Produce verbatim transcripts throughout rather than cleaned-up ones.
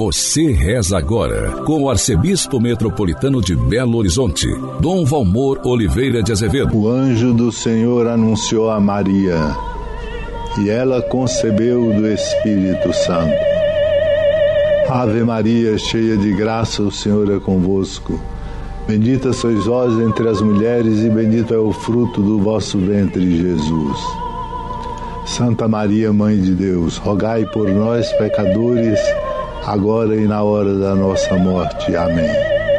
Você reza agora com o arcebispo metropolitano de Belo Horizonte, Dom Valmor Oliveira de Azevedo. O anjo do Senhor anunciou a Maria, e ela concebeu do Espírito Santo. Ave Maria, cheia de graça, o Senhor é convosco. Bendita sois vós entre as mulheres, e bendito é o fruto do vosso ventre, Jesus. Santa Maria, Mãe de Deus, rogai por nós, pecadores, agora e na hora da nossa morte. Amém.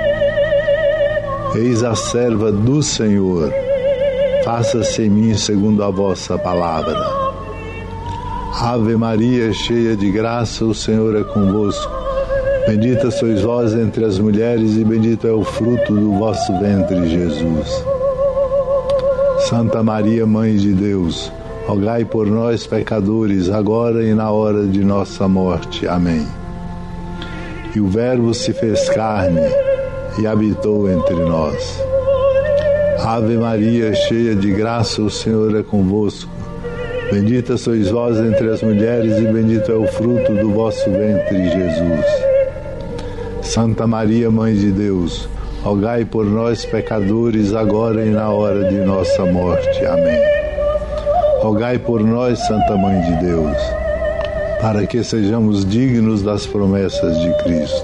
Eis a serva do Senhor, faça-se em mim segundo a vossa palavra. Ave Maria, cheia de graça, o Senhor é convosco. Bendita sois vós entre as mulheres, e bendito é o fruto do vosso ventre, Jesus. Santa Maria, Mãe de Deus, rogai por nós, pecadores, agora e na hora de nossa morte. Amém. E o Verbo se fez carne e habitou entre nós. Ave Maria, cheia de graça, o Senhor é convosco. Bendita sois vós entre as mulheres, e bendito é o fruto do vosso ventre, Jesus. Santa Maria, Mãe de Deus, rogai por nós, pecadores, agora e na hora de nossa morte. Amém. Rogai por nós, Santa Mãe de Deus, para que sejamos dignos das promessas de Cristo.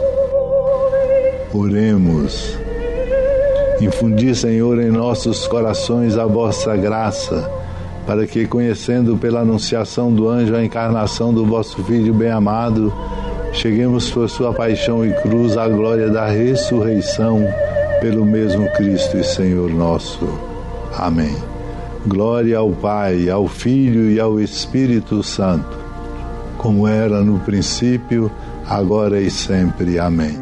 Oremos. Infundi, Senhor, em nossos corações a vossa graça, para que, conhecendo pela anunciação do anjo a encarnação do vosso Filho bem-amado, cheguemos por sua paixão e cruz à glória da ressurreição, pelo mesmo Cristo e Senhor nosso. Amém. Glória ao Pai, ao Filho e ao Espírito Santo, como era no princípio, agora e sempre. Amém.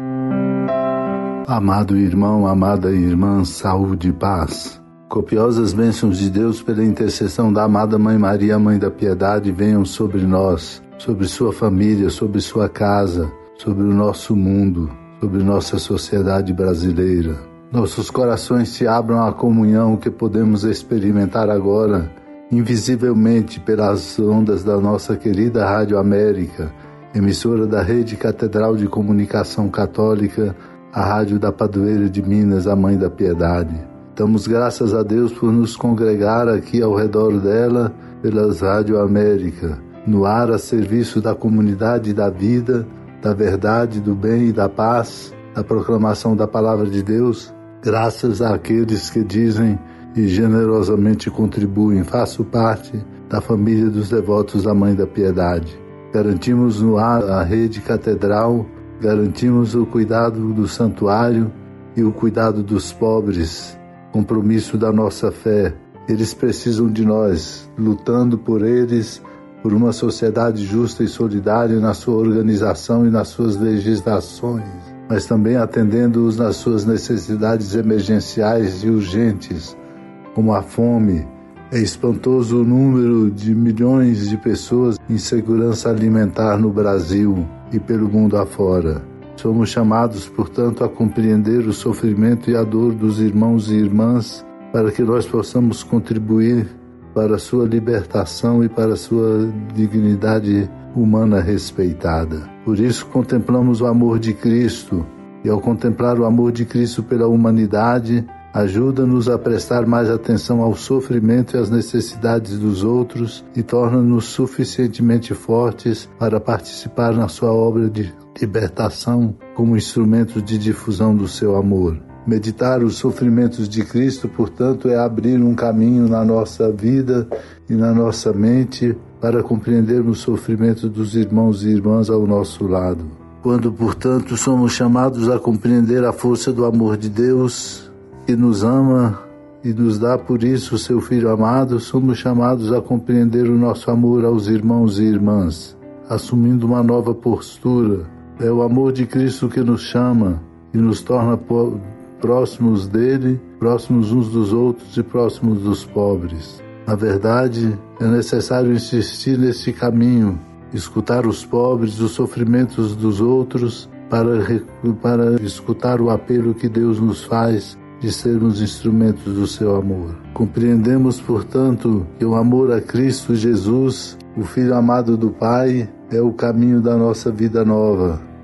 Amado irmão, amada irmã, saúde e paz. Copiosas bênçãos de Deus pela intercessão da amada Mãe Maria, Mãe da Piedade, venham sobre nós, sobre sua família, sobre sua casa, sobre o nosso mundo, sobre nossa sociedade brasileira. Nossos corações se abram à comunhão que podemos experimentar agora, invisivelmente pelas ondas da nossa querida Rádio América, emissora da Rede Catedral de Comunicação Católica, a Rádio da Padroeira de Minas, a Mãe da Piedade. Damos graças a Deus por nos congregar aqui ao redor dela, pelas Rádio América, no ar a serviço da comunidade da vida, da verdade, do bem e da paz, da proclamação da Palavra de Deus, graças àqueles que dizem e generosamente contribuem. Faço parte da família dos devotos da Mãe da Piedade. Garantimos no ar a Rede Catedral, garantimos o cuidado do santuário e o cuidado dos pobres, compromisso da nossa fé. Eles precisam de nós, lutando por eles, por uma sociedade justa e solidária na sua organização e nas suas legislações, mas também atendendo-os nas suas necessidades emergenciais e urgentes, como a fome. É espantoso o número de milhões de pessoas em insegurança alimentar no Brasil e pelo mundo afora. Somos chamados, portanto, a compreender o sofrimento e a dor dos irmãos e irmãs, para que nós possamos contribuir para a sua libertação e para a sua dignidade humana respeitada. Por isso contemplamos o amor de Cristo, e ao contemplar o amor de Cristo pela humanidade, ajuda-nos a prestar mais atenção ao sofrimento e às necessidades dos outros, e torna-nos suficientemente fortes para participar na sua obra de libertação como instrumento de difusão do seu amor. Meditar os sofrimentos de Cristo, portanto, é abrir um caminho na nossa vida e na nossa mente para compreendermos o sofrimento dos irmãos e irmãs ao nosso lado. Quando, portanto, somos chamados a compreender a força do amor de Deus, que nos ama e nos dá por isso o seu Filho amado, somos chamados a compreender o nosso amor aos irmãos e irmãs, assumindo uma nova postura. É o amor de Cristo que nos chama e nos torna po- próximos dele, próximos uns dos outros e próximos dos pobres. Na verdade, é necessário insistir nesse caminho, escutar os pobres, os sofrimentos dos outros, para, para escutar o apelo que Deus nos faz de sermos instrumentos do seu amor. Compreendemos, portanto, que o amor a Cristo Jesus, o Filho amado do Pai, é o caminho da nossa vida nova.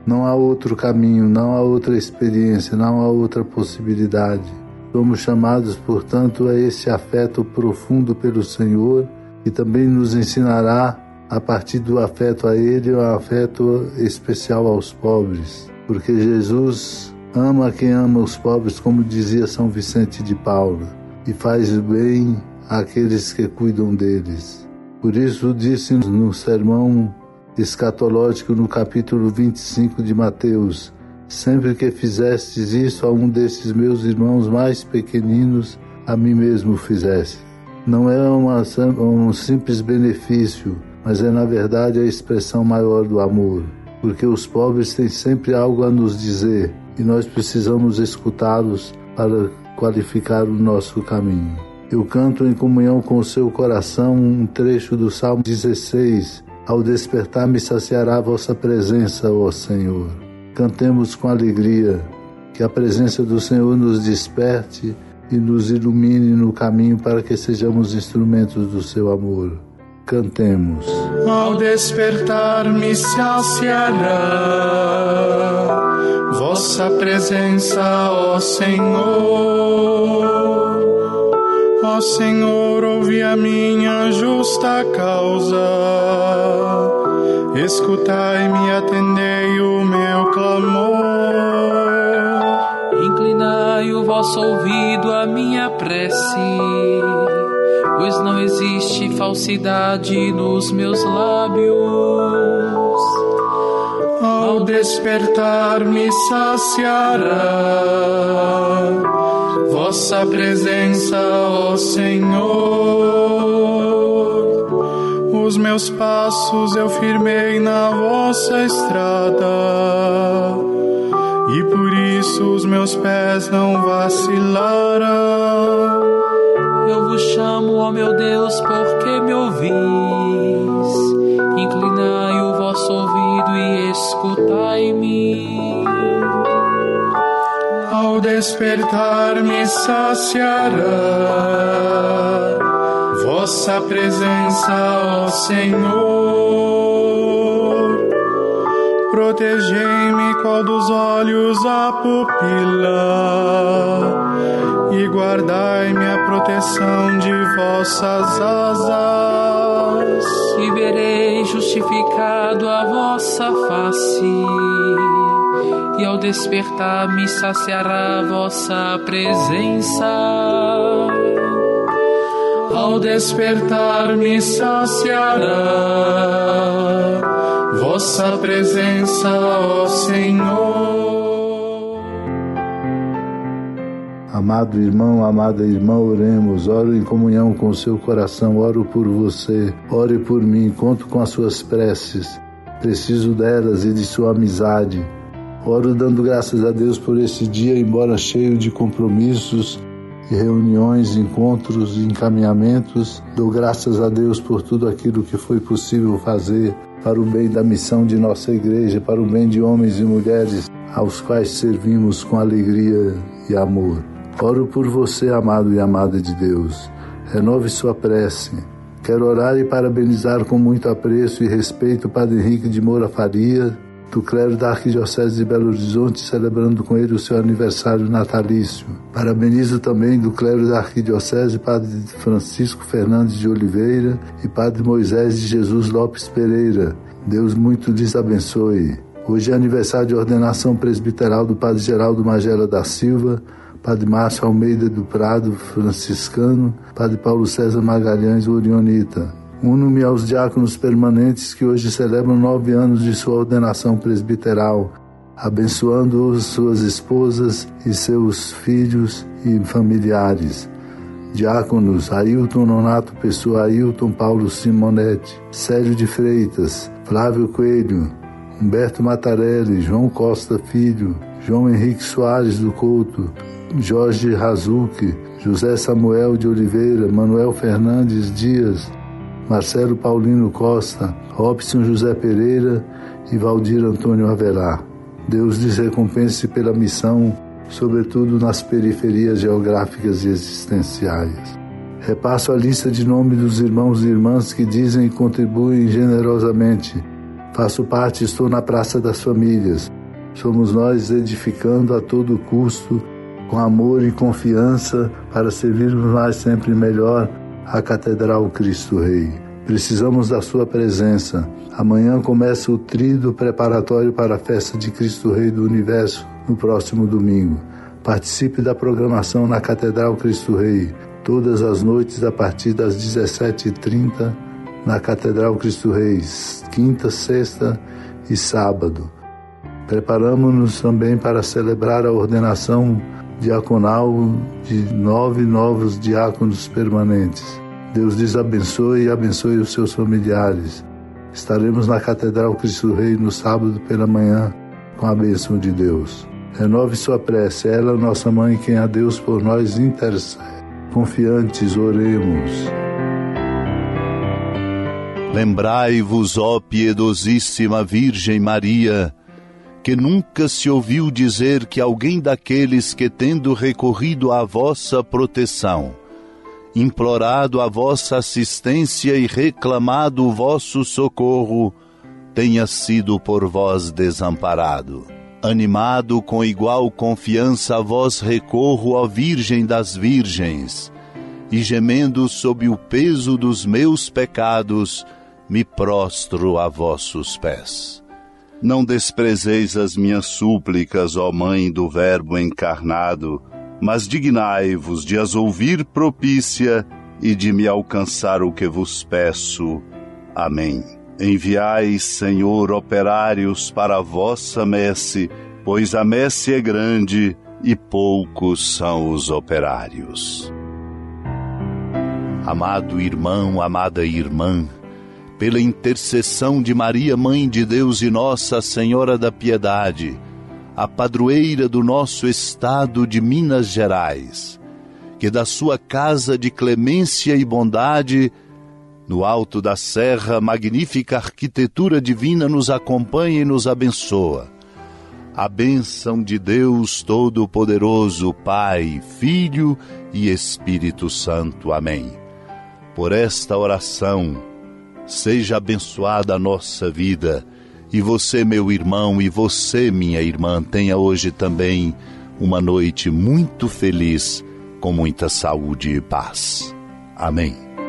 Não há outro caminho, não há outra experiência, não há outra possibilidade. Somos chamados, portanto, a esse afeto profundo pelo Senhor, que também nos ensinará, a partir do afeto a Ele, um afeto especial aos pobres. Porque Jesus ama quem ama os pobres, como dizia São Vicente de Paulo, e faz bem àqueles que cuidam deles. Por isso disse no sermão escatológico no capítulo vinte e cinco de Mateus: sempre que fizestes isso a um desses meus irmãos mais pequeninos, a mim mesmo fizeste. Não é uma, um simples benefício, mas é na verdade a expressão maior do amor, porque os pobres têm sempre algo a nos dizer e nós precisamos escutá-los para qualificar o nosso caminho. Eu canto em comunhão com o seu coração um trecho do Salmo dezesseis: ao despertar me saciará a vossa presença, ó Senhor. Cantemos com alegria, que a presença do Senhor nos desperte e nos ilumine no caminho para que sejamos instrumentos do seu amor. Cantemos. Ao despertar me saciará vossa presença, ó Senhor. Ó Senhor, ouvi a minha justa causa, escutai-me e atendei o meu clamor. Inclinai o vosso ouvido à minha prece, pois não existe falsidade nos meus lábios. Ao despertar me saciará vossa presença, ó Senhor. Os meus passos eu firmei na vossa estrada, e por isso os meus pés não vacilaram. Eu vos chamo, ó meu Deus, porque me ouvis. Inclinai o vosso ouvido e escutai-me. Ao despertar me saciará vossa presença, ó Senhor. Protegei-me qual dos olhos a pupila, e guardai-me a proteção de vossas asas. E verei justificado a vossa face, e ao despertar me saciará a vossa presença. Ao despertar me saciará vossa presença, ó Senhor. Amado irmão, amada irmã, oremos. Oro em comunhão com o seu coração, oro por você, ore por mim, conto com as suas preces, preciso delas e de sua amizade. Oro dando graças a Deus por esse dia, embora cheio de compromissos e reuniões, encontros e encaminhamentos. Dou graças a Deus por tudo aquilo que foi possível fazer para o bem da missão de nossa igreja, para o bem de homens e mulheres aos quais servimos com alegria e amor. Oro por você, amado e amada de Deus. Renove sua prece. Quero orar e parabenizar com muito apreço e respeito o Padre Henrique de Moura Faria, do clero da Arquidiocese de Belo Horizonte, celebrando com ele o seu aniversário natalício. Parabenizo também do clero da Arquidiocese, Padre Francisco Fernandes de Oliveira e Padre Moisés de Jesus Lopes Pereira. Deus muito lhes abençoe. Hoje é aniversário de ordenação presbiteral do Padre Geraldo Magela da Silva, Padre Márcio Almeida do Prado, franciscano, Padre Paulo César Magalhães, orionita. Uno-me aos diáconos permanentes que hoje celebram nove anos de sua ordenação presbiteral, abençoando suas esposas e seus filhos e familiares. Diáconos Ailton Nonato Pessoa, Ailton Paulo Simonetti, Célio de Freitas, Flávio Coelho, Humberto Matarelli, João Costa Filho, João Henrique Soares do Couto, Jorge Razucchi, José Samuel de Oliveira, Manuel Fernandes Dias, Marcelo Paulino Costa, Robson José Pereira e Valdir Antônio Avelar. Deus lhes recompense pela missão, sobretudo nas periferias geográficas e existenciais. Repasso a lista de nomes dos irmãos e irmãs que dizem e contribuem generosamente Faço parte, estou na Praça das Famílias. Somos nós edificando a todo custo, com amor e confiança, para servirmos mais sempre melhor a Catedral Cristo Rei. Precisamos da sua presença. Amanhã começa o tríduo preparatório para a festa de Cristo Rei do Universo, no próximo domingo. Participe da programação na Catedral Cristo Rei, todas as noites a partir das dezessete e trinta, na Catedral Cristo Rei, quinta, sexta e sábado. Preparamos-nos também para celebrar a ordenação diaconal de nove novos diáconos permanentes. Deus lhes abençoe e abençoe os seus familiares. Estaremos na Catedral Cristo Rei no sábado pela manhã com a bênção de Deus. Renove sua prece, ela, nossa mãe, quem a Deus por nós intercede. Confiantes, oremos. Lembrai-vos, ó piedosíssima Virgem Maria, que nunca se ouviu dizer que alguém daqueles que, tendo recorrido à vossa proteção, implorado a vossa assistência e reclamado o vosso socorro, tenha sido por vós desamparado. Animado com igual confiança a vós recorro, ó Virgem das Virgens, e gemendo sob o peso dos meus pecados, me prostro a vossos pés. Não desprezeis as minhas súplicas, ó Mãe do Verbo encarnado, mas dignai-vos de as ouvir propícia e de me alcançar o que vos peço. Amém. Enviai, Senhor, operários para a vossa messe, pois a messe é grande e poucos são os operários. Amado irmão, amada irmã, pela intercessão de Maria, Mãe de Deus e Nossa Senhora da Piedade, a padroeira do nosso estado de Minas Gerais, que da sua casa de clemência e bondade, no alto da serra, magnífica arquitetura divina nos acompanha e nos abençoa. A bênção de Deus Todo-Poderoso, Pai, Filho e Espírito Santo. Amém. Por esta oração, seja abençoada a nossa vida, e você, meu irmão, e você, minha irmã, tenha hoje também uma noite muito feliz, com muita saúde e paz. Amém.